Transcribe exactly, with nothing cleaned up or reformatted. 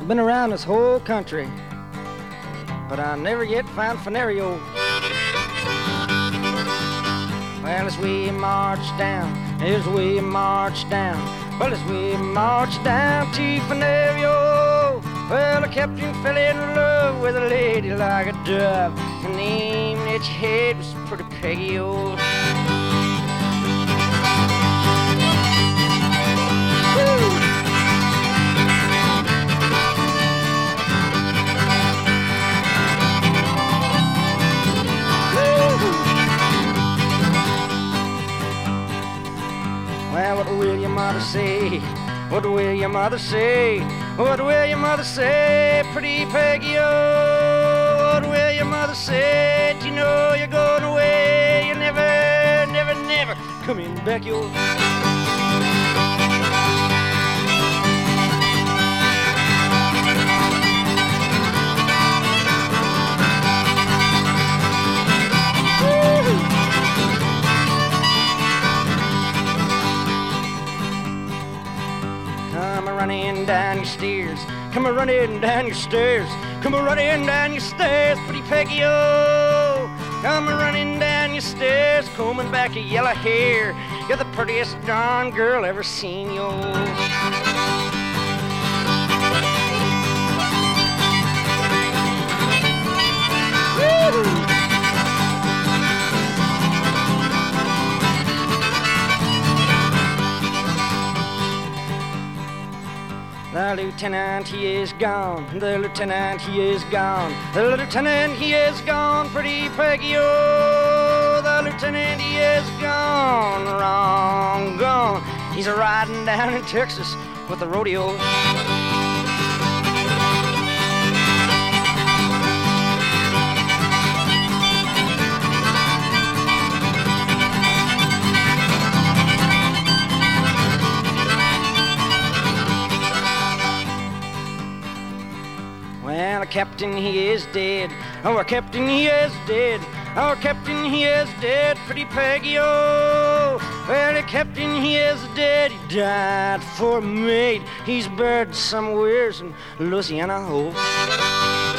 been around this whole country, but I never yet found Fenario. Well, as we march down, as we march down, well, as we march down to Fenario, well, the captain fell in love with a lady like a dove. Her name that she had was pretty Peggy O. Well, what will your mother say? What will your mother say? What will your mother say, pretty Peggy O? What will your mother say? Do you know you're going away? You never, never, never coming back, yo. Come a-running down your stairs, come a-running down your stairs, come a-running down your stairs, pretty Peggy O. Come a-running down your stairs, combing back your yellow hair. You're the prettiest darn girl ever seen, yo. Woo! The lieutenant, he is gone. The lieutenant, he is gone. The lieutenant, he is gone. Pretty Peggy O. The lieutenant, he is gone. Wrong, gone. He's a riding down in Texas with the rodeo. Well, our captain, he is dead. Our captain, he is dead. Our captain, he is dead. Pretty Peggy O. Well, the captain, he is dead. He died for a mate. He's buried somewheres in Louisiana. Oh.